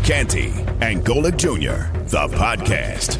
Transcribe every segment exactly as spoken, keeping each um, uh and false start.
Canty and Golic Junior, the podcast.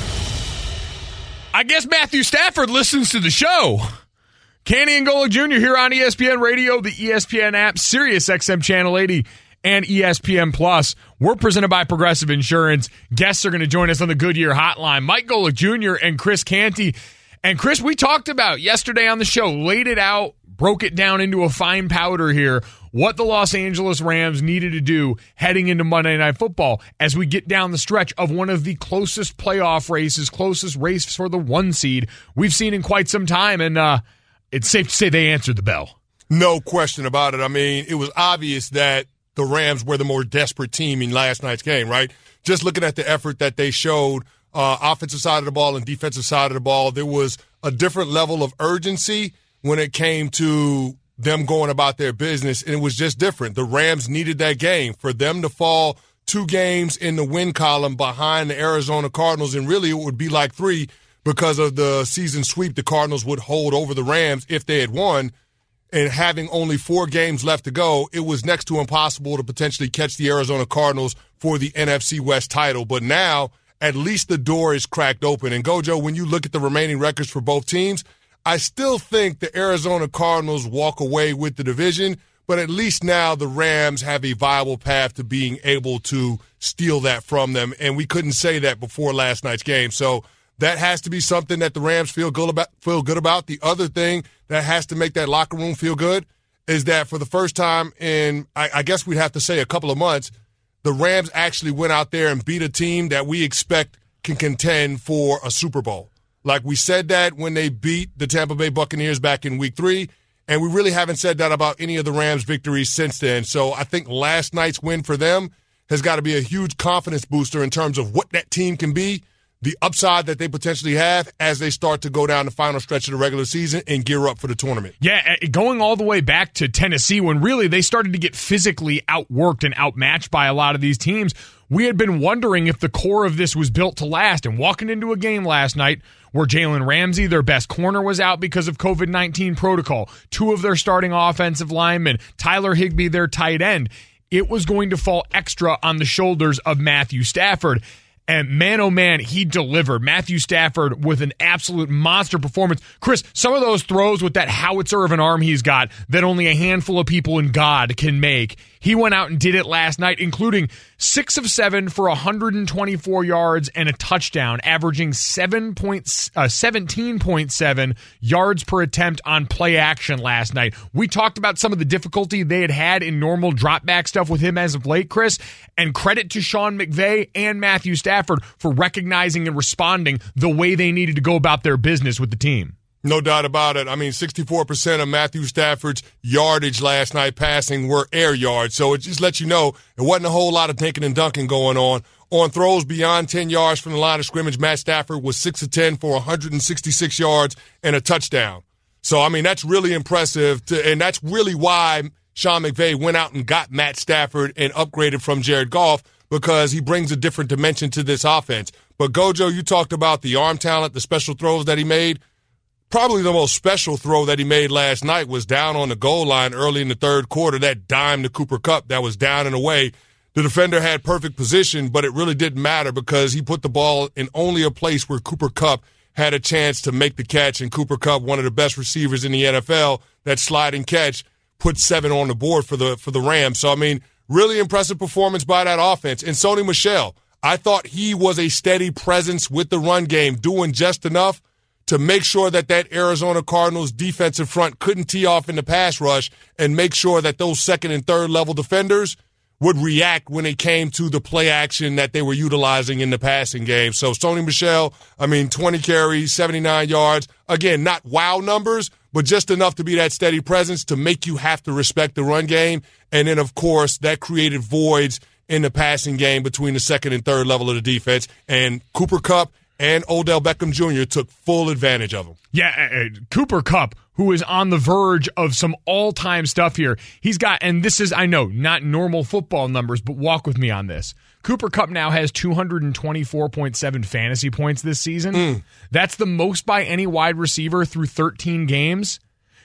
I guess Matthew Stafford listens to the show. Canty and Golic Junior here on E S P N Radio, the E S P N app, Sirius X M Channel eighty, and E S P N Plus. We're presented by Progressive Insurance. Guests are going to join us on the Goodyear Hotline, Mike Golic Junior and Chris Canty. And Chris, we talked about yesterday on the show, laid it out, broke it down into a fine powder here, what the Los Angeles Rams needed to do heading into Monday Night Football as we get down the stretch of one of the closest playoff races, closest race for the one seed we've seen in quite some time. And uh, it's safe to say they answered the bell. No question about it. I mean, it was obvious that the Rams were the more desperate team in last night's game, right? Just looking at the effort that they showed, uh, offensive side of the ball and defensive side of the ball, there was a different level of urgency when it came to them going about their business, and it was just different. The Rams needed that game. For them to fall two games in the win column behind the Arizona Cardinals, and really it would be like three because of the season sweep the Cardinals would hold over the Rams if they had won, and having only four games left to go, it was next to impossible to potentially catch the Arizona Cardinals for the N F C West title. But now, at least the door is cracked open. And Gojo, when you look at the remaining records for both teams, I still think the Arizona Cardinals walk away with the division, but at least now the Rams have a viable path to being able to steal that from them, and we couldn't say that before last night's game. So that has to be something that the Rams feel good about. Feel good about. The other thing that has to make that locker room feel good is that for the first time in, I, I guess we'd have to say a couple of months, the Rams actually went out there and beat a team that we expect can contend for a Super Bowl. Like we said that when they beat the Tampa Bay Buccaneers back in week three, and we really haven't said that about any of the Rams' victories since then. So I think last night's win for them has got to be a huge confidence booster in terms of what that team can be, the upside that they potentially have as they start to go down the final stretch of the regular season and gear up for the tournament. Yeah, going all the way back to Tennessee when really they started to get physically outworked and outmatched by a lot of these teams. We had been wondering if the core of this was built to last, and walking into a game last night where Jalen Ramsey, their best corner, was out because of covid nineteen protocol, two of their starting offensive linemen, Tyler Higbee, their tight end, it was going to fall extra on the shoulders of Matthew Stafford. And man, oh man, he delivered. Matthew Stafford with an absolute monster performance. Chris, some of those throws with that howitzer of an arm he's got that only a handful of people in God can make, he went out and did it last night, including six of seven for one hundred twenty-four yards and a touchdown, averaging seven point, uh, seventeen point seven yards per attempt on play action last night. We talked about some of the difficulty they had had in normal drop back stuff with him as of late, Chris, and credit to Sean McVay and Matthew Stafford for recognizing and responding the way they needed to go about their business with the team. No doubt about it. I mean, sixty-four percent of Matthew Stafford's yardage last night passing were air yards. So it just lets you know it wasn't a whole lot of dinking and dunking going on. On throws beyond ten yards from the line of scrimmage, Matt Stafford was six of ten for one hundred sixty-six yards and a touchdown. So, I mean, that's really impressive. To, and that's really why Sean McVay went out and got Matt Stafford and upgraded from Jared Goff, because he brings a different dimension to this offense. But, Gojo, you talked about the arm talent, the special throws that he made. Probably the most special throw that he made last night was down on the goal line early in the third quarter, that dime to Cooper Kupp that was down and away. The defender had perfect position, but it really didn't matter because he put the ball in only a place where Cooper Kupp had a chance to make the catch, and Cooper Kupp, one of the best receivers in the N F L, that sliding catch, put seven on the board for the for the Rams. So, I mean, really impressive performance by that offense. And Sony Michel, I thought he was a steady presence with the run game, doing just enough to make sure that that Arizona Cardinals defensive front couldn't tee off in the pass rush and make sure that those second and third level defenders would react when it came to the play action that they were utilizing in the passing game. So Sony Michel, I mean, twenty carries, seventy-nine yards. Again, not wow numbers, but just enough to be that steady presence to make you have to respect the run game. And then, of course, that created voids in the passing game between the second and third level of the defense. And Cooper Kupp and Odell Beckham Junior took full advantage of him. Yeah, uh, Cooper Kupp, who is on the verge of some all-time stuff here. He's got, and this is, I know, not normal football numbers, but walk with me on this. Cooper Kupp now has two hundred twenty-four point seven fantasy points this season. Mm. That's the most by any wide receiver through thirteen games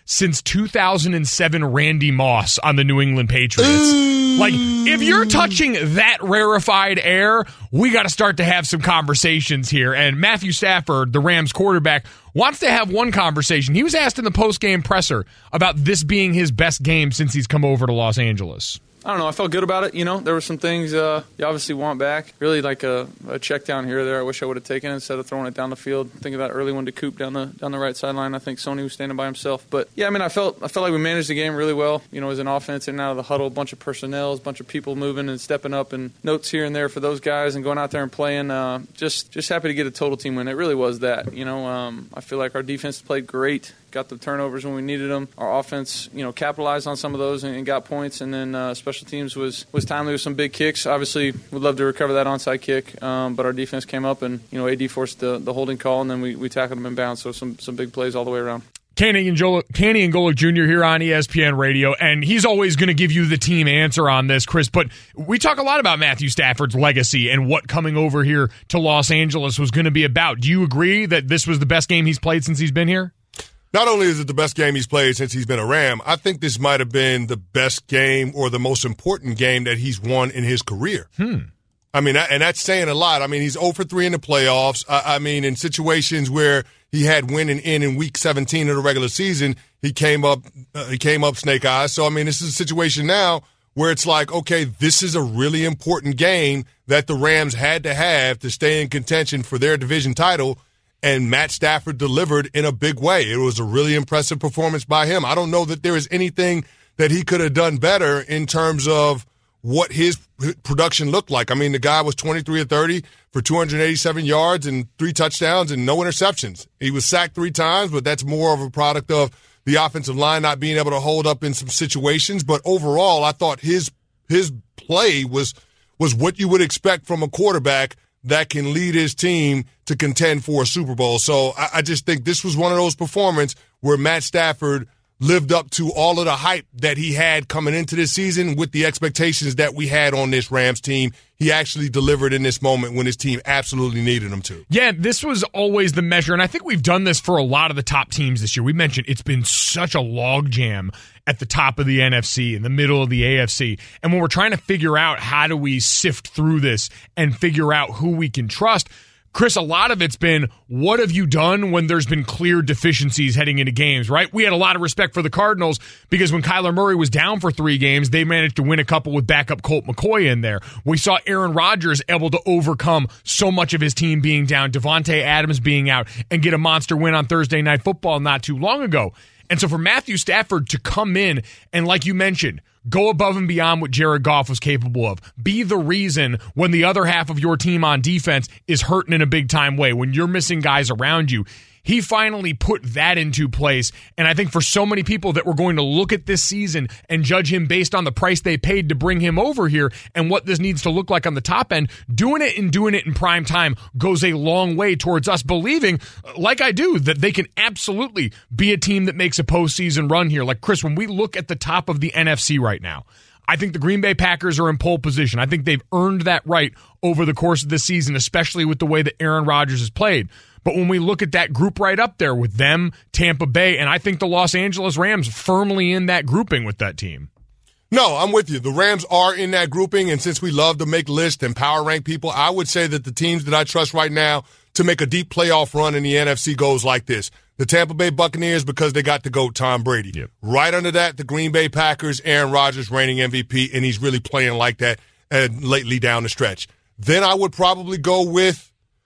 since two thousand seven Randy Moss on the New England Patriots. Like, if you're touching that rarefied air, we got to start to have some conversations here. And Matthew Stafford, the Rams quarterback, wants to have one conversation. He was asked in the post-game presser about this being his best game since he's come over to Los Angeles. I don't know. I felt good about it. You know, there were some things uh, you obviously want back. Really like a, a check down here or there. I wish I would have taken it instead of throwing it down the field. Think of that early one to Coop down the down the right sideline. I think Sony was standing by himself. But yeah, I mean, I felt I felt like we managed the game really well. You know, as an offense in and out of the huddle, a bunch of personnel, a bunch of people moving and stepping up, and notes here and there for those guys, and going out there and playing. Uh, just just happy to get a total team win. It really was that. You know, um, I feel like our defense played great. Got the turnovers when we needed them. Our offense, you know, capitalized on some of those and, and got points. And then uh, special teams was, was timely with some big kicks. Obviously, we'd love to recover that onside kick, um, but our defense came up and, you know, A D forced the, the holding call, and then we, we tackled them in bounds. So some, some big plays all the way around. Kenny and Joel, Kenny and Golic Junior here on E S P N Radio, and he's always going to give you the team answer on this, Chris. But we talk a lot about Matthew Stafford's legacy and what coming over here to Los Angeles was going to be about. Do you agree that this was the best game he's played since he's been here? Not only is it the best game he's played since he's been a Ram, I think this might have been the best game or the most important game that he's won in his career. Hmm. I mean, and that's saying a lot. I mean, he's zero for three in the playoffs. I, I mean, in situations where he had winning in in week seventeen of the regular season, he came up, uh, he came up snake eyes. So, I mean, this is a situation now where it's like, okay, this is a really important game that the Rams had to have to stay in contention for their division title. And Matt Stafford delivered in a big way. It was a really impressive performance by him. I don't know that there is anything that he could have done better in terms of what his production looked like. I mean, the guy was twenty-three of thirty for two hundred eighty-seven yards and three touchdowns and no interceptions. He was sacked three times, but that's more of a product of the offensive line not being able to hold up in some situations. But overall, I thought his his play was was what you would expect from a quarterback that can lead his team to contend for a Super Bowl. So I, I just think this was one of those performances where Matt Stafford lived up to all of the hype that he had coming into this season with the expectations that we had on this Rams team. He actually delivered in this moment when his team absolutely needed him to. Yeah, this was always the measure, and I think we've done this for a lot of the top teams this year. We mentioned it's been such a logjam at the top of the N F C, in the middle of the A F C, and when we're trying to figure out how do we sift through this and figure out who we can trust, Chris, a lot of it's been, what have you done when there's been clear deficiencies heading into games, right? We had a lot of respect for the Cardinals because when Kyler Murray was down for three games, they managed to win a couple with backup Colt McCoy in there. We saw Aaron Rodgers able to overcome so much of his team being down, Devontae Adams being out, and get a monster win on Thursday Night Football not too long ago. And so for Matthew Stafford to come in and, like you mentioned, go above and beyond what Jared Goff was capable of. Be the reason when the other half of your team on defense is hurting in a big-time way, when you're missing guys around you. He finally put that into place, and I think for so many people that were going to look at this season and judge him based on the price they paid to bring him over here and what this needs to look like on the top end, doing it and doing it in prime time goes a long way towards us believing, like I do, that they can absolutely be a team that makes a postseason run here. Like, Chris, when we look at the top of the N F C right now, I think the Green Bay Packers are in pole position. I think they've earned that right over the course of this season, especially with the way that Aaron Rodgers has played. But when we look at that group right up there with them, Tampa Bay, and I think the Los Angeles Rams firmly in that grouping with that team. No, I'm with you. The Rams are in that grouping, and since we love to make lists and power rank people, I would say that the teams that I trust right now to make a deep playoff run in the N F C goes like this. The Tampa Bay Buccaneers, because they got the GOAT, Tom Brady. Yep. Right under that, the Green Bay Packers, Aaron Rodgers, reigning M V P, and he's really playing like that uh, lately down the stretch. Then I would probably go with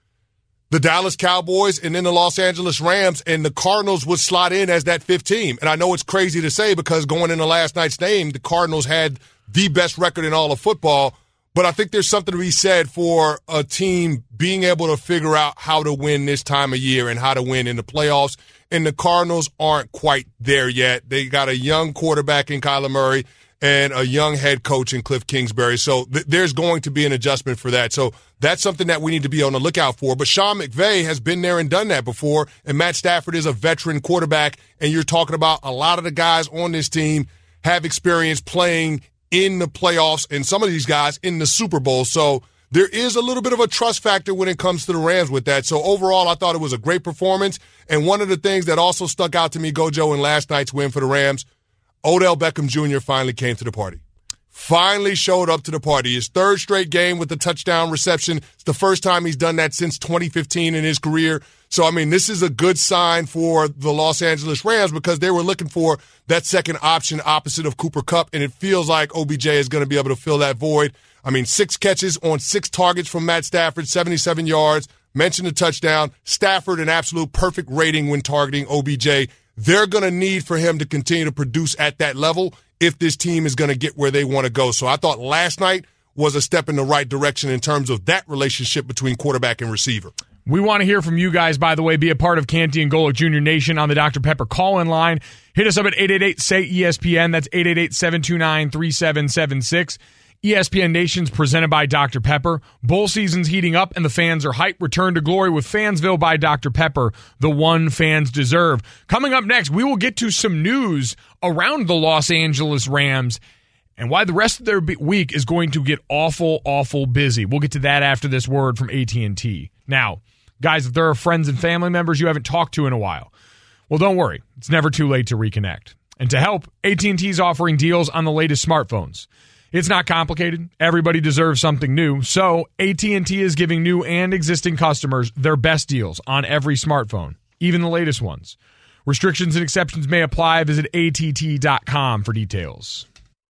the Dallas Cowboys and then the Los Angeles Rams, and the Cardinals would slot in as that fifth team. And I know it's crazy to say because going into last night's game, the Cardinals had the best record in all of football, but I think there's something to be said for a team being able to figure out how to win this time of year and how to win in the playoffs. And the Cardinals aren't quite there yet. They got a young quarterback in Kyler Murray and a young head coach in Cliff Kingsbury. So th- there's going to be an adjustment for that. So that's something that we need to be on the lookout for. But Sean McVay has been there and done that before, and Matt Stafford is a veteran quarterback, and you're talking about a lot of the guys on this team have experience playing in the playoffs, and some of these guys in the Super Bowl. So there is a little bit of a trust factor when it comes to the Rams with that. So overall, I thought it was a great performance. And one of the things that also stuck out to me, Gojo, in last night's win for the Rams, Odell Beckham Junior finally came to the party. Finally showed up to the party. His third straight game with the touchdown reception. It's the first time he's done that since twenty fifteen in his career. So, I mean, this is a good sign for the Los Angeles Rams because they were looking for that second option opposite of Cooper Kupp, and it feels like O B J is going to be able to fill that void. I mean, six catches on six targets from Matt Stafford, seventy-seven yards, mentioned a touchdown. Stafford, an absolute perfect rating when targeting O B J. They're going to need for him to continue to produce at that level if this team is going to get where they want to go. So I thought last night was a step in the right direction in terms of that relationship between quarterback and receiver. We want to hear from you guys, by the way. Be a part of Canty and Golic Junior Nation on the Doctor Pepper call-in line. Hit us up at eight eight eight, S A Y, E S P N. That's eight eight eight, seven two nine, three seven seven six. E S P N Nation's presented by Doctor Pepper. Bowl season's heating up and the fans are hyped. Return to glory with Fansville by Doctor Pepper, the one fans deserve. Coming up next, we will get to some news around the Los Angeles Rams and why the rest of their week is going to get awful, awful busy. We'll get to that after this word from A T and T. Now, guys, if there are friends and family members you haven't talked to in a while, well, don't worry. It's never too late to reconnect. And to help, A T and T is offering deals on the latest smartphones. It's not complicated. Everybody deserves something new. So A T and T is giving new and existing customers their best deals on every smartphone, even the latest ones. Restrictions and exceptions may apply. Visit A T T dot com for details.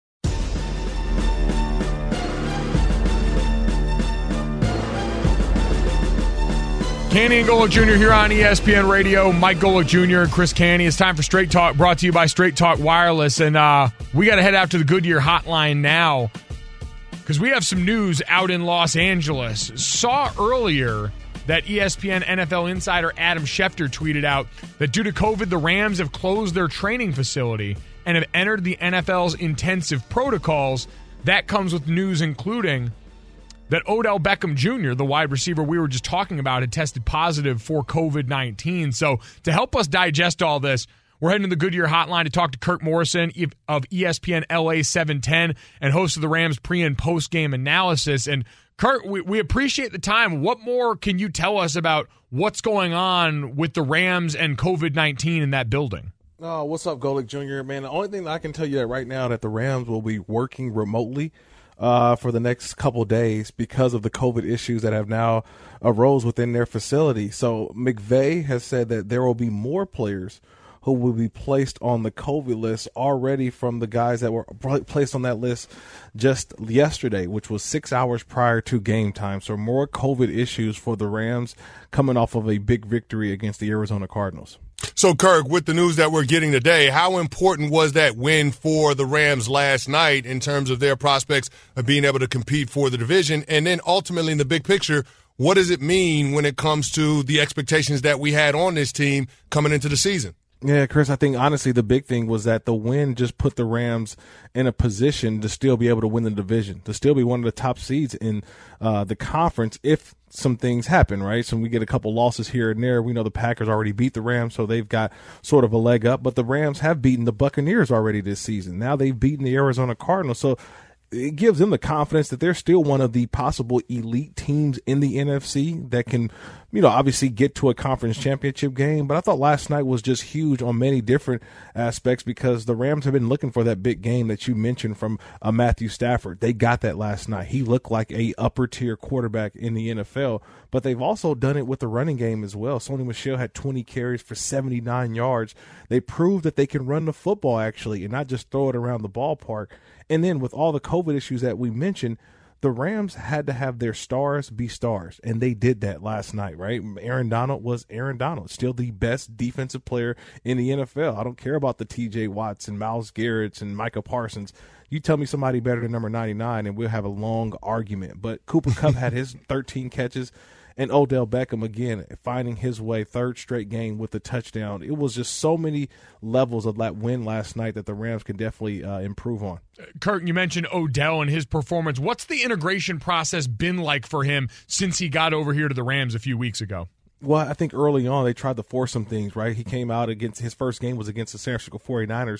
Canty and Golic Junior here on E S P N Radio. Mike Golic Junior and Chris Canty. It's time for Straight Talk, brought to you by Straight Talk Wireless. And uh, we got to head out to the Goodyear hotline now because we have some news out in Los Angeles. Saw earlier that E S P N N F L insider Adam Schefter tweeted out that due to COVID, the Rams have closed their training facility and have entered the N F L's intensive protocols. That comes with news including that Odell Beckham Junior, the wide receiver we were just talking about, had tested positive for COVID nineteen. So to help us digest all this, we're heading to the Goodyear hotline to talk to Kirk Morrison of E S P N L A seven ten and host of the Rams pre- and post-game analysis. And Kirk, we, we appreciate the time. What more can you tell us about what's going on with the Rams and COVID nineteen in that building? Oh, what's up, Golic Junior? Man, the only thing that I can tell you that right now that the Rams will be working remotely Uh, for the next couple days because of the COVID issues that have now arose within their facility. So McVay has said that there will be more players who will be placed on the COVID list already from the guys that were placed on that list just yesterday, which was six hours prior to game time. So more COVID issues for the Rams coming off of a big victory against the Arizona Cardinals. So, Kirk, with the news that we're getting today, how important was that win for the Rams last night in terms of their prospects of being able to compete for the division? And then ultimately in the big picture, what does it mean when it comes to the expectations that we had on this team coming into the season? Yeah, Chris, I think honestly the big thing was that the win just put the Rams in a position to still be able to win the division, to still be one of the top seeds in uh, the conference if some things happen, right? So we get a couple losses here and there. We know the Packers already beat the Rams, so they've got sort of a leg up. But the Rams have beaten the Buccaneers already this season. Now they've beaten the Arizona Cardinals. So it gives them the confidence that they're still one of the possible elite teams in the N F C that can, you know, obviously get to a conference championship game. But I thought last night was just huge on many different aspects because the Rams have been looking for that big game that you mentioned from uh, Matthew Stafford. They got that last night. He looked like a upper tier quarterback in the N F L, but they've also done it with the running game as well. Sony Michel had twenty carries for seventy-nine yards. They proved that they can run the football actually and not just throw it around the ballpark. And then with all the COVID issues that we mentioned, the Rams had to have their stars be stars, and they did that last night, right? Aaron Donald was Aaron Donald, still the best defensive player in the N F L. I don't care about the T J Watts and Myles Garrett's and Micah Parsons. You tell me somebody better than number ninety-nine, and we'll have a long argument. But Cooper Kupp had his thirteen catches. And Odell Beckham, again, finding his way, third straight game with a touchdown. It was just so many levels of that win last night that the Rams can definitely uh, improve on. Kurt, you mentioned Odell and his performance. What's the integration process been like for him since he got over here to the Rams a few weeks ago? Well, I think early on they tried to force some things, right? He came out against – his first game was against the San Francisco forty-niners,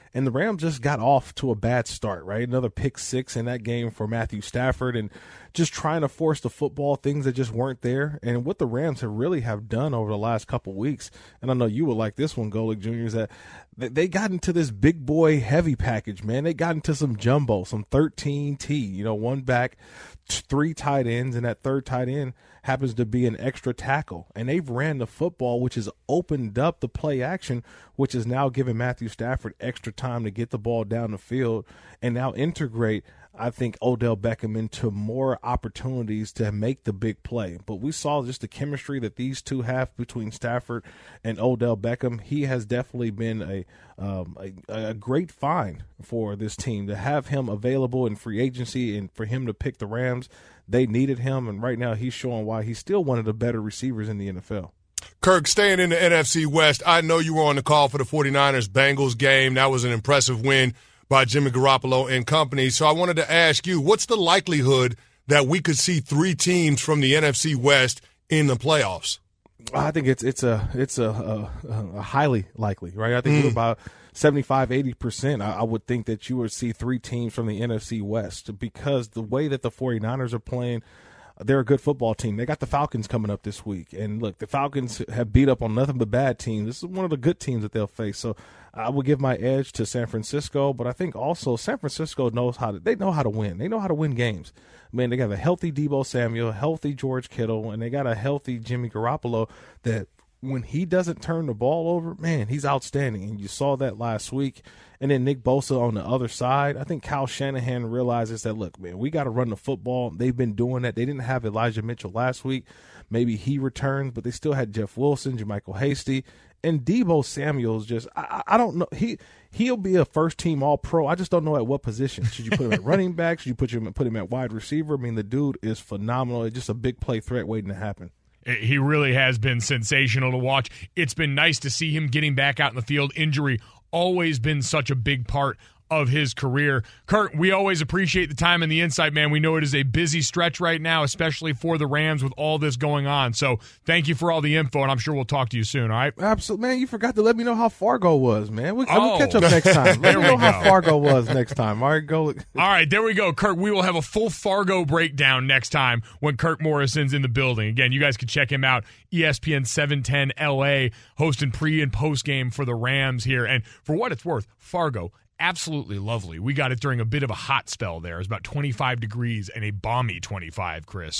And the Rams just got off to a bad start, right? Another pick six in that game for Matthew Stafford, and just trying to force the football, things that just weren't there. And what the Rams have really have done over the last couple of weeks, and I know you would like this one, Golic Junior, is that they got into this big boy heavy package, man. They got into some jumbo, some thirteen T, you know, one back, three tight ends, and that third tight end happens to be an extra tackle. And they've ran the football, which has opened up the play action, which is now giving Matthew Stafford extra time to get the ball down the field and now integrate, I think, Odell Beckham into more opportunities to make the big play. But we saw just the chemistry that these two have between Stafford and Odell Beckham. He has definitely been a um, a, a great find for this team to have him available in free agency and for him to pick the Rams. They needed him, and right now he's showing why he's still one of the better receivers in the N F L. Kirk, staying in the N F C West, I know you were on the call for the 49ers-Bengals game. That was an impressive win by Jimmy Garoppolo and company. So I wanted to ask you, what's the likelihood that we could see three teams from the N F C West in the playoffs? I think it's it's a it's a, a, a highly likely, right? I think mm. about seventy-five, eighty percent. I, I would think that you would see three teams from the N F C West because the way that the 49ers are playing, they're a good football team. They got the Falcons coming up this week. And, look, the Falcons have beat up on nothing but bad teams. This is one of the good teams that they'll face. So I would give my edge to San Francisco. But I think also San Francisco knows how to – they know how to win. They know how to win games. Man, they got a healthy Deebo Samuel, healthy George Kittle, and they got a healthy Jimmy Garoppolo that when he doesn't turn the ball over, man, he's outstanding. And you saw that last week. And then Nick Bosa on the other side. I think Kyle Shanahan realizes that, look, man, we got to run the football. They've been doing that. They didn't have Elijah Mitchell last week. Maybe he returns, but they still had Jeff Wilson, JaMychal Hasty, and Deebo Samuel's just, I, I don't know. He, he'll be a first-team All-Pro. I just don't know at what position. Should you put him at running back? Should you put him, put him at wide receiver? I mean, the dude is phenomenal. It's just a big play threat waiting to happen. He really has been sensational to watch. It's been nice to see him getting back out in the field. Injury always been such a big part of his career. Kurt, we always appreciate the time and the insight, man. We know it is a busy stretch right now, especially for the Rams with all this going on. So thank you for all the info, and I'm sure we'll talk to you soon, all right? Absolutely. Man, you forgot to let me know how Fargo was, man. We'll, oh. we'll catch up next time. Let me know how Fargo was next time. All right, go. All right, there we go, Kurt. We will have a full Fargo breakdown next time when Kurt Morrison's in the building. Again, you guys can check him out, E S P N seven ten L A, hosting pre- and post-game for the Rams here. And for what it's worth, Fargo, absolutely lovely. We got it during a bit of a hot spell there. It was about twenty-five degrees and a balmy twenty-five, Chris.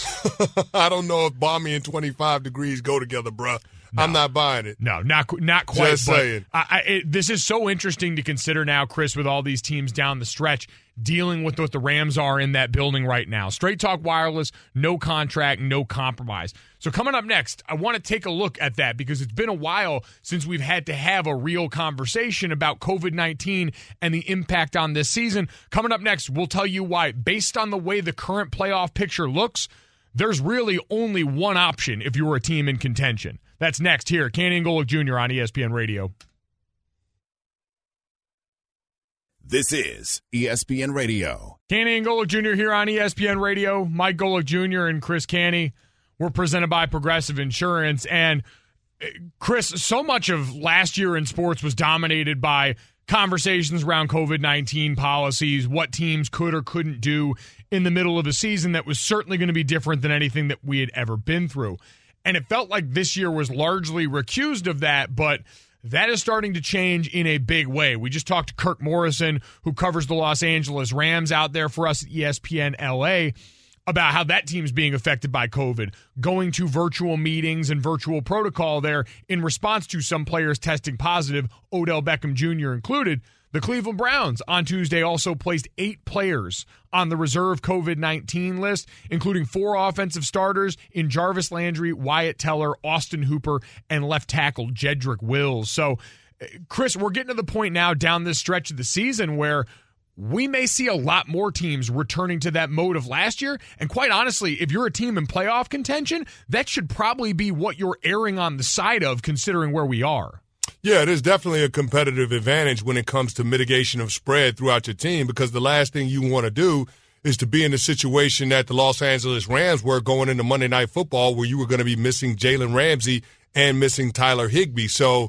I don't know if balmy and twenty-five degrees go together, bruh. No. I'm not buying it. No, not not quite. Just saying. I, I, it, this is so interesting to consider now, Chris, with all these teams down the stretch dealing with what the Rams are in that building right now. Straight Talk Wireless, no contract, no compromise. So coming up next, I want to take a look at that because it's been a while since we've had to have a real conversation about covid nineteen and the impact on this season. Coming up next, we'll tell you why, based on the way the current playoff picture looks, there's really only one option if you were a team in contention. That's next here, Canty and Golic Junior on E S P N Radio. This is E S P N Radio. Canty and Golic Junior here on E S P N Radio. Mike Golic Junior and Chris Canty. We're presented by Progressive Insurance. And, Chris, so much of last year in sports was dominated by conversations around covid nineteen policies, what teams could or couldn't do in the middle of a season that was certainly going to be different than anything that we had ever been through. And it felt like this year was largely recused of that, but that is starting to change in a big way. We just talked to Kirk Morrison, who covers the Los Angeles Rams out there for us at E S P N L A, about how that team's being affected by COVID, going to virtual meetings and virtual protocol there in response to some players testing positive, Odell Beckham Junior included. The Cleveland Browns on Tuesday also placed eight players on the reserve covid nineteen list, including four offensive starters in Jarvis Landry, Wyatt Teller, Austin Hooper, and left tackle Jedrick Wills. So, Chris, we're getting to the point now down this stretch of the season where we may see a lot more teams returning to that mode of last year. And quite honestly, if you're a team in playoff contention, that should probably be what you're erring on the side of, considering where we are. Yeah, it is definitely a competitive advantage when it comes to mitigation of spread throughout your team, because the last thing you want to do is to be in the situation that the Los Angeles Rams were going into Monday Night Football, where you were going to be missing Jalen Ramsey and missing Tyler Higbee. So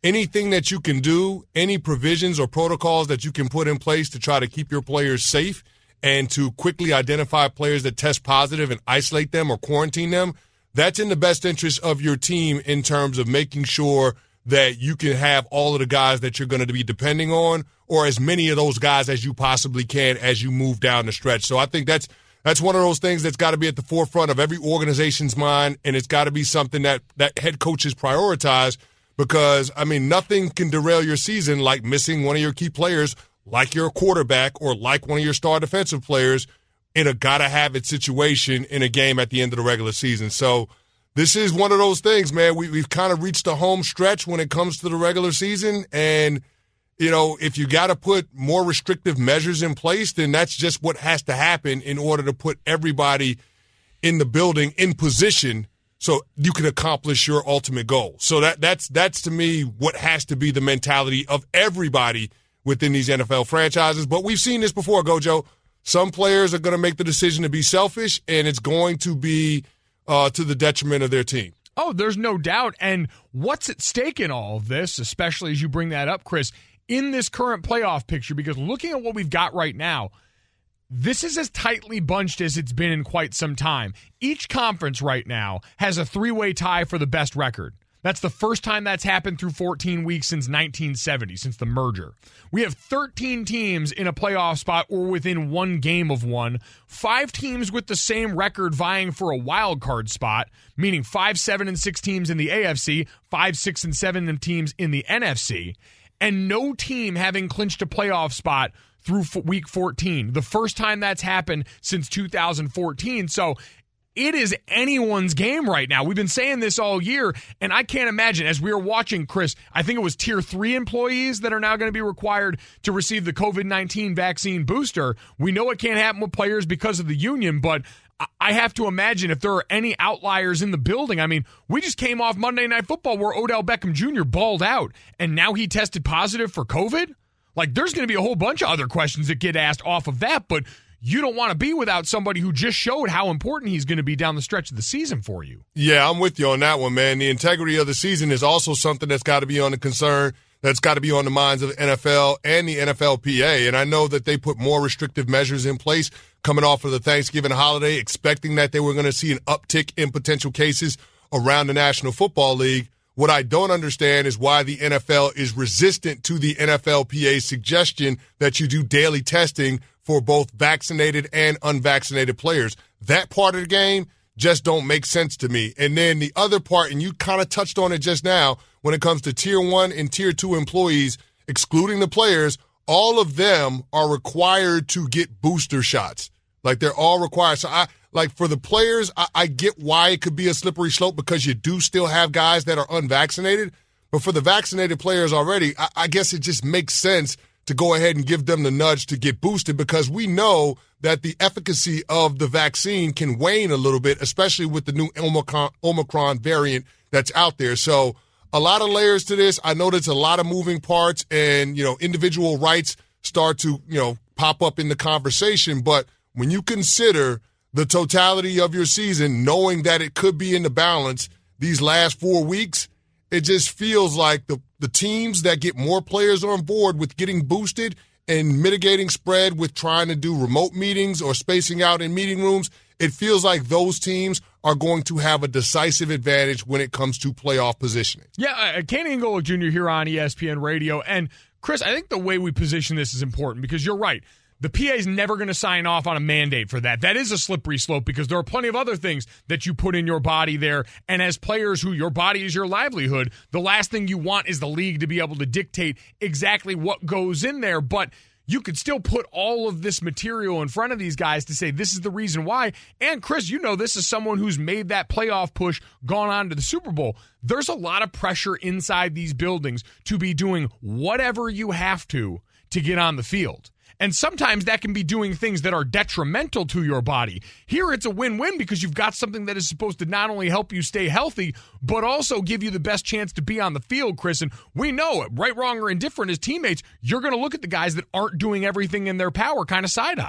anything that you can do, any provisions or protocols that you can put in place to try to keep your players safe and to quickly identify players that test positive and isolate them or quarantine them, that's in the best interest of your team in terms of making sure that you can have all of the guys that you're going to be depending on, or as many of those guys as you possibly can as you move down the stretch. So I think that's that's one of those things that's got to be at the forefront of every organization's mind, and it's got to be something that, that head coaches prioritize because, I mean, nothing can derail your season like missing one of your key players, like your quarterback or like one of your star defensive players, in a gotta-have-it situation in a game at the end of the regular season. So this is one of those things, man. We, we've kind of reached a home stretch when it comes to the regular season, and, you know, if you got to put more restrictive measures in place, then that's just what has to happen in order to put everybody in the building in position so you can accomplish your ultimate goal. So that that's that's to me what has to be the mentality of everybody within these N F L franchises. But we've seen this before, Gojo. Some players are going to make the decision to be selfish, and it's going to be uh, to the detriment of their team. Oh, there's no doubt. And what's at stake in all of this, especially as you bring that up, Chris, in this current playoff picture? Because looking at what we've got right now, this is as tightly bunched as it's been in quite some time. Each conference right now has a three-way tie for the best record. That's the first time that's happened through fourteen weeks since nineteen seventy, since the merger. We have thirteen teams in a playoff spot or within one game of one. Five teams with the same record vying for a wild card spot, meaning five, seven, and six teams in the A F C, five, six, and seven teams in the N F C, and no team having clinched a playoff spot through week fourteen. The first time that's happened since two thousand fourteen. So it is anyone's game right now. We've been saying this all year, and I can't imagine, as we were watching, Chris, I think it was tier three employees that are now going to be required to receive the covid nineteen vaccine booster. We know it can't happen with players because of the union, but I have to imagine if there are any outliers in the building. I mean, we just came off Monday Night Football where Odell Beckham Junior balled out, and now he tested positive for COVID. Like, there's going to be a whole bunch of other questions that get asked off of that, but you don't want to be without somebody who just showed how important he's going to be down the stretch of the season for you. Yeah, I'm with you on that one, man. The integrity of the season is also something that's got to be on the concern, that's got to be on the minds of the N F L and the N F L P A. And I know that they put more restrictive measures in place coming off of the Thanksgiving holiday, expecting that they were going to see an uptick in potential cases around the National Football League. What I don't understand is why the N F L is resistant to the N F L P A's suggestion that you do daily testing for both vaccinated and unvaccinated players. That part of the game just don't make sense to me. And then the other part, and you kind of touched on it just now, when it comes to tier one and tier two employees, excluding the players, all of them are required to get booster shots. Like, they're all required. So I like for the players, I, I get why it could be a slippery slope because you do still have guys that are unvaccinated. But for the vaccinated players already, I, I guess it just makes sense to go ahead and give them the nudge to get boosted because we know that the efficacy of the vaccine can wane a little bit, especially with the new Omicron, Omicron variant that's out there. So a lot of layers to this. I know there's a lot of moving parts and, you know, individual rights start to, you know, pop up in the conversation. But when you consider the totality of your season, knowing that it could be in the balance these last four weeks, it just feels like the, the teams that get more players on board with getting boosted and mitigating spread with trying to do remote meetings or spacing out in meeting rooms, it feels like those teams are going to have a decisive advantage when it comes to playoff positioning. Yeah, uh, Kenny Ngolo Junior here on E S P N Radio. And, Chris, I think the way we position this is important because you're right. The P A is never going to sign off on a mandate for that. That is a slippery slope because there are plenty of other things that you put in your body there. And as players who your body is your livelihood, the last thing you want is the league to be able to dictate exactly what goes in there. But you could still put all of this material in front of these guys to say this is the reason why. And, Chris, you know this is someone who's made that playoff push, gone on to the Super Bowl. There's a lot of pressure inside these buildings to be doing whatever you have to to get on the field. And sometimes that can be doing things that are detrimental to your body. Here it's a win-win because you've got something that is supposed to not only help you stay healthy, but also give you the best chance to be on the field, Chris. And we know it, right, wrong, or indifferent as teammates, you're going to look at the guys that aren't doing everything in their power kind of side-eyed.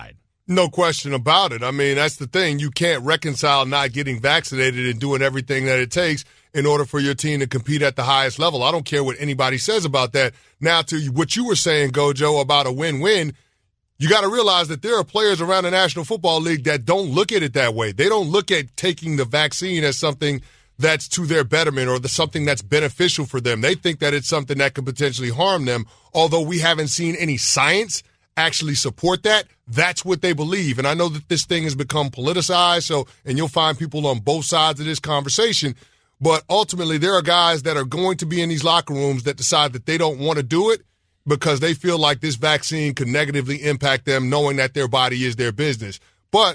No question about it. I mean, that's the thing. You can't reconcile not getting vaccinated and doing everything that it takes in order for your team to compete at the highest level. I don't care what anybody says about that. Now, to what you were saying, Gojo, about a win-win, you got to realize that there are players around the National Football League that don't look at it that way. They don't look at taking the vaccine as something that's to their betterment or the something that's beneficial for them. They think that it's something that could potentially harm them, although we haven't seen any science actually support that. That's what they believe. And I know that this thing has become politicized, so and you'll find people on both sides of this conversation. But ultimately, there are guys that are going to be in these locker rooms that decide that they don't want to do it because they feel like this vaccine could negatively impact them, knowing that their body is their business. But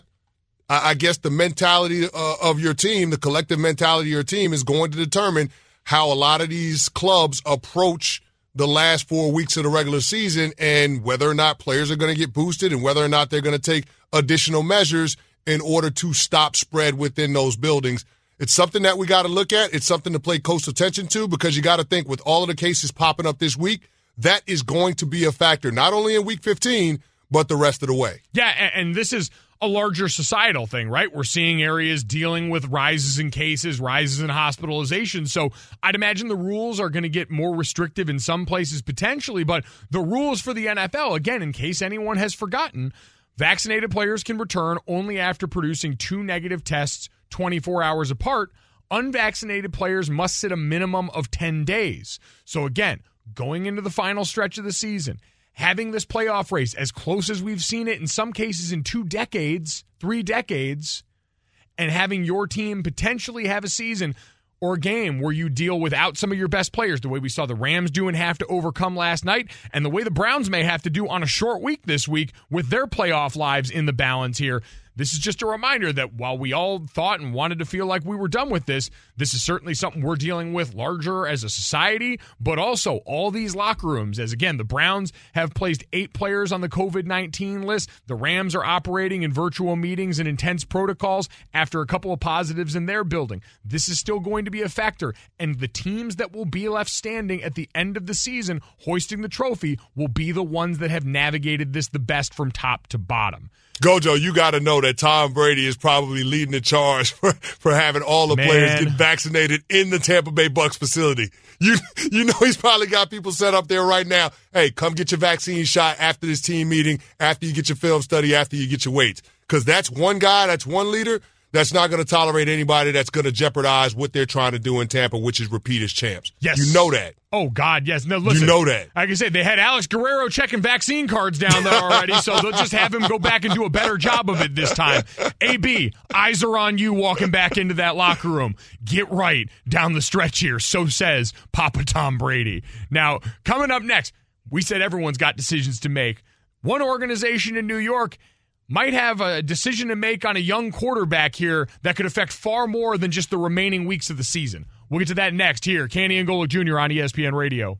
I guess the mentality uh, of your team, the collective mentality of your team, is going to determine how a lot of these clubs approach the last four weeks of the regular season and whether or not players are going to get boosted and whether or not they're going to take additional measures in order to stop spread within those buildings. It's something that we got to look at. It's something to pay close attention to because you got to think with all of the cases popping up this week, that is going to be a factor, not only in week fifteen, but the rest of the way. Yeah, and this is a larger societal thing, right? We're seeing areas dealing with rises in cases, rises in hospitalization. So I'd imagine the rules are going to get more restrictive in some places potentially, but the rules for the N F L, again, in case anyone has forgotten, vaccinated players can return only after producing two negative tests twenty-four hours apart. Unvaccinated players must sit a minimum of ten days. So again, going into the final stretch of the season, having this playoff race as close as we've seen it in some cases in two decades, three decades, and having your team potentially have a season or a game where you deal without some of your best players, the way we saw the Rams do and have to overcome last night, and the way the Browns may have to do on a short week this week with their playoff lives in the balance here. This is just a reminder that while we all thought and wanted to feel like we were done with this, this is certainly something we're dealing with larger as a society, but also all these locker rooms. As again, the Browns have placed eight players on the covid nineteen list. The Rams are operating in virtual meetings and intense protocols after a couple of positives in their building. This is still going to be a factor, and the teams that will be left standing at the end of the season hoisting the trophy will be the ones that have navigated this the best from top to bottom. Gojo, you got to know that Tom Brady is probably leading the charge for, for having all the Man. players get vaccinated in the Tampa Bay Bucs facility. You you know he's probably got people set up there right now. Hey, come get your vaccine shot after this team meeting, after you get your film study, after you get your weights. Because that's one guy, that's one leader that's not going to tolerate anybody that's going to jeopardize what they're trying to do in Tampa, which is repeat as champs. Yes. You know that. Oh, God, yes. No, listen. You know that. Like I said, they had Alex Guerrero checking vaccine cards down there already, so they'll just have him go back and do a better job of it this time. A B, eyes are on you walking back into that locker room. Get right down the stretch here, so says Papa Tom Brady. Now, coming up next, we said everyone's got decisions to make. One organization in New York might have a decision to make on a young quarterback here that could affect far more than just the remaining weeks of the season. We'll get to that next here. Canty and Golic Junior on E S P N Radio.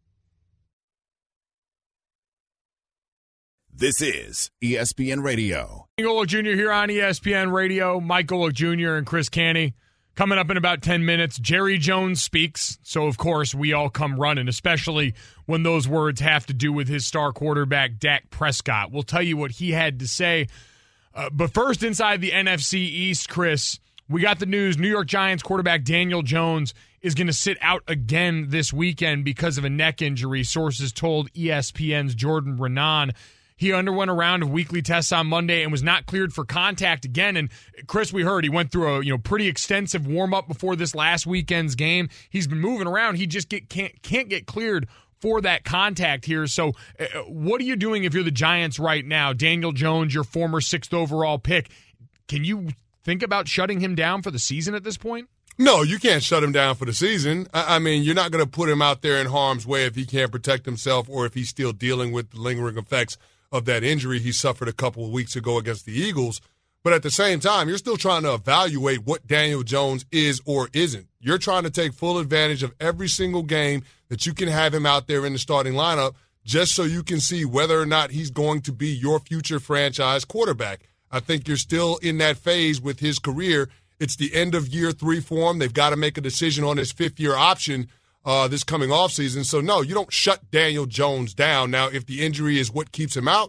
This is E S P N Radio. Golic Junior here on E S P N Radio. Mike Golic Junior and Chris Canty. Coming up in about ten minutes, Jerry Jones speaks. So, of course, we all come running, especially when those words have to do with his star quarterback, Dak Prescott. We'll tell you what he had to say. Uh, but first, inside the N F C East, Chris, we got the news. New York Giants quarterback Daniel Jones is going to sit out again this weekend because of a neck injury, sources told E S P N's Jordan Renan. He underwent a round of weekly tests on Monday and was not cleared for contact again. And Chris, we heard he went through a you know pretty extensive warm-up before this last weekend's game. He's been moving around. He just get can't can't get cleared for that contact here. So uh, what are you doing if you're the Giants right now? Daniel Jones, your former sixth overall pick. Can you think about shutting him down for the season at this point? No, you can't shut him down for the season. I, I mean, you're not going to put him out there in harm's way if he can't protect himself or if he's still dealing with the lingering effects of that injury he suffered a couple of weeks ago against the Eagles. But at the same time, you're still trying to evaluate what Daniel Jones is or isn't. You're trying to take full advantage of every single game that you can have him out there in the starting lineup just so you can see whether or not he's going to be your future franchise quarterback. I think you're still in that phase with his career. It's the end of year three for him. They've got to make a decision on his fifth-year option Uh, this coming offseason. So, no, you don't shut Daniel Jones down. Now, if the injury is what keeps him out,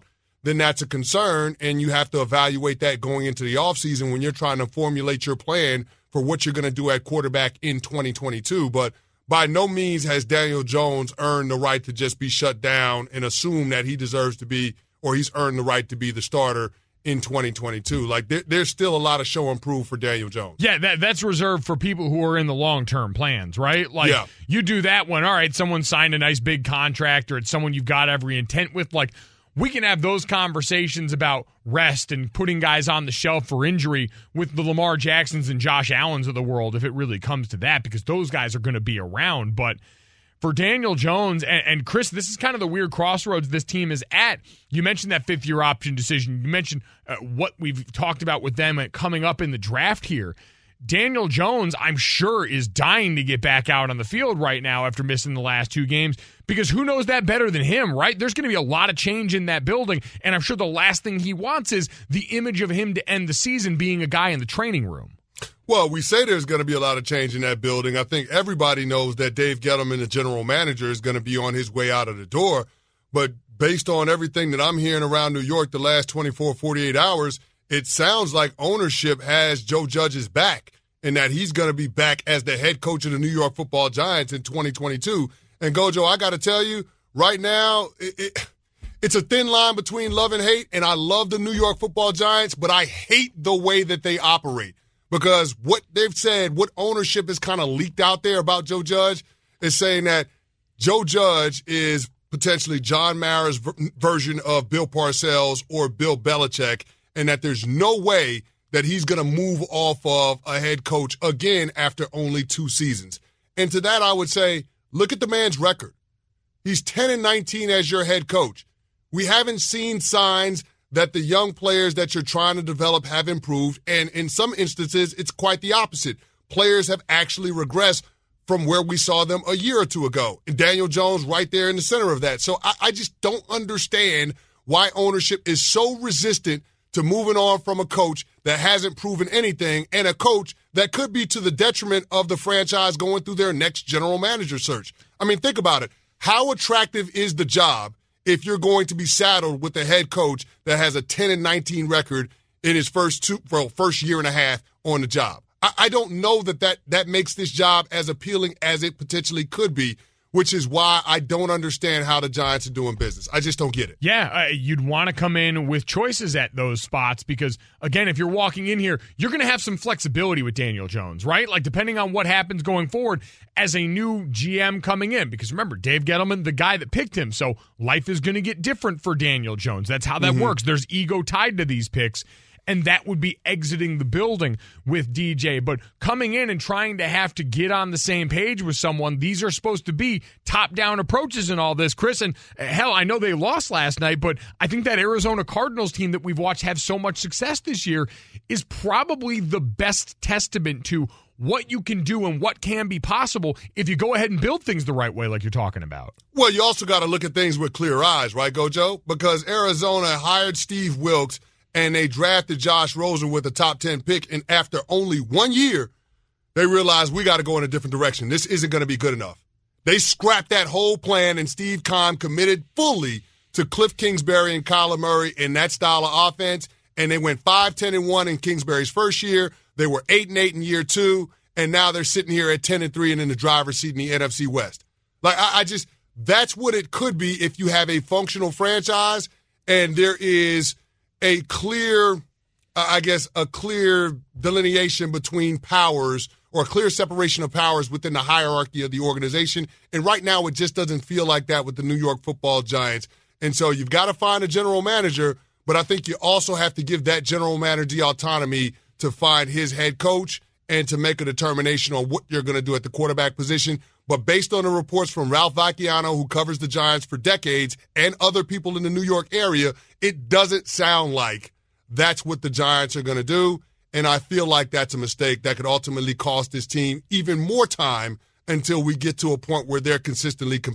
then that's a concern, and you have to evaluate that going into the offseason when you're trying to formulate your plan for what you're going to do at quarterback in twenty twenty-two. But by no means has Daniel Jones earned the right to just be shut down and assume that he deserves to be, or he's earned the right to be the starter in twenty twenty-two. Like, there, there's still a lot of show and prove for Daniel Jones. Yeah, that that's reserved for people who are in the long-term plans, right? Like, yeah. You do that when, all right, someone signed a nice big contract or it's someone you've got every intent with. Like, we can have those conversations about rest and putting guys on the shelf for injury with the Lamar Jacksons and Josh Allens of the world if it really comes to that, because those guys are going to be around. But for Daniel Jones, and, and Chris, this is kind of the weird crossroads this team is at. You mentioned that fifth-year option decision. You mentioned uh, what we've talked about with them coming up in the draft here. Daniel Jones, I'm sure, is dying to get back out on the field right now after missing the last two games, because who knows that better than him, right? There's going to be a lot of change in that building, and I'm sure the last thing he wants is the image of him to end the season being a guy in the training room. Well, we say there's going to be a lot of change in that building. I think everybody knows that Dave Gettleman, the general manager, is going to be on his way out of the door. But based on everything that I'm hearing around New York the last twenty-four, forty-eight hours, it sounds like ownership has Joe Judge's back and that he's going to be back as the head coach of the New York Football Giants in twenty twenty-two. And Gojo, I got to tell you, right now, it, it, it's a thin line between love and hate, and I love the New York Football Giants, but I hate the way that they operate. Because what they've said, what ownership is kind of leaked out there about Joe Judge is saying that Joe Judge is potentially John Mara's ver- version of Bill Parcells or Bill Belichick, and that there's no way that he's going to move off of a head coach again after only two seasons. And to that, I would say, look at the man's record. He's ten and nineteen as your head coach. We haven't seen signs that the young players that you're trying to develop have improved, and in some instances, it's quite the opposite. Players have actually regressed from where we saw them a year or two ago. And Daniel Jones right there in the center of that. So I, I just don't understand why ownership is so resistant to moving on from a coach that hasn't proven anything, and a coach that could be to the detriment of the franchise going through their next general manager search. I mean, think about it. How attractive is the job if you're going to be saddled with a head coach that has a ten and nineteen record in his first two, well, first year and a half on the job? I, I don't know that, that that makes this job as appealing as it potentially could be, which is why I don't understand how the Giants are doing business. I just don't get it. Yeah, uh, you'd want to come in with choices at those spots because, again, if you're walking in here, you're going to have some flexibility with Daniel Jones, right? Like, depending on what happens going forward as a new G M coming in. Because remember, Dave Gettleman, the guy that picked him, so life is going to get different for Daniel Jones. That's how that mm-hmm. works. There's ego tied to these picks. And that would be exiting the building with D J. But coming in and trying to have to get on the same page with someone, these are supposed to be top-down approaches in all this, Chris. And hell, I know they lost last night, but I think that Arizona Cardinals team that we've watched have so much success this year is probably the best testament to what you can do and what can be possible if you go ahead and build things the right way like you're talking about. Well, you also got to look at things with clear eyes, right, Gojo? Because Arizona hired Steve Wilks, and they drafted Josh Rosen with a top ten pick, and after only one year, they realized we got to go in a different direction. This isn't going to be good enough. They scrapped that whole plan, and Steve Keim committed fully to Cliff Kingsbury and Kyler Murray in that style of offense, and they went five ten and one in Kingsbury's first year. They were eight and eight in year two, and now they're sitting here at ten and three and in the driver's seat in the N F C West. Like, I, I just – that's what it could be if you have a functional franchise and there is – a clear, uh, I guess, a clear delineation between powers or a clear separation of powers within the hierarchy of the organization. And right now it just doesn't feel like that with the New York Football Giants. And so you've got to find a general manager, but I think you also have to give that general manager the autonomy to find his head coach and to make a determination on what you're going to do at the quarterback position. But based on the reports from Ralph Vacchiano, who covers the Giants for decades, and other people in the New York area, it doesn't sound like that's what the Giants are going to do. And I feel like that's a mistake that could ultimately cost this team even more time until we get to a point where they're consistently competitive.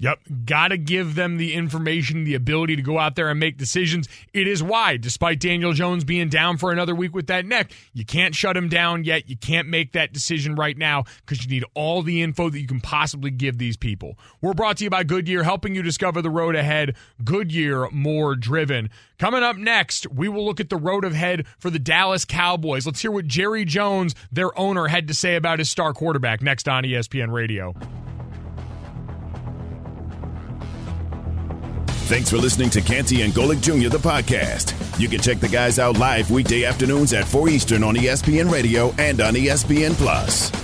Yep, got to give them the information, the ability to go out there and make decisions. It is why, despite Daniel Jones being down for another week with that neck, you can't shut him down yet. You can't make that decision right now because you need all the info that you can possibly give these people. We're brought to you by Goodyear, helping you discover the road ahead. Goodyear, more driven. Coming up next, we will look at the road ahead for the Dallas Cowboys. Let's hear what Jerry Jones, their owner, had to say about his star quarterback next on E S P N Radio. Thanks for listening to Canty and Golic Junior, the podcast. You can check the guys out live weekday afternoons at four Eastern on E S P N Radio and on E S P N Plus.